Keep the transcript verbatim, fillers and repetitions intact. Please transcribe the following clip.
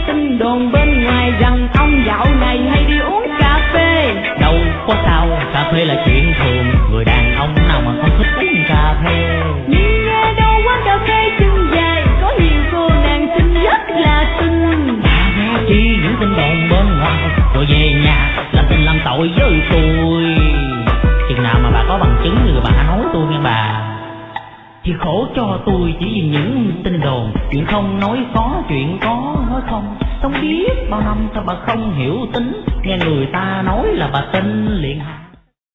tin đồn bên ngoài rằng ông dạo này hay đi uống cà phê. Đâu có sao, cà phê là chuyện thường, người đàn ông nào mà không thích uống cà phê. Nhưng nghe đâu quán cà phê chân dài, có nhiều cô nàng xinh rất là xinh. Ta nghe chi những tin đồn bên ngoài, rồi về nhà làm tình làm tội với tôi. Chừng nào mà bà có bằng chứng thì bà nói tôi nghe bà. Thì khổ cho tôi chỉ vì những tin đồn, chuyện không nói có, chuyện có nói không. Không biết bao năm sao bà không hiểu tính, nghe người ta nói là bà tin liền.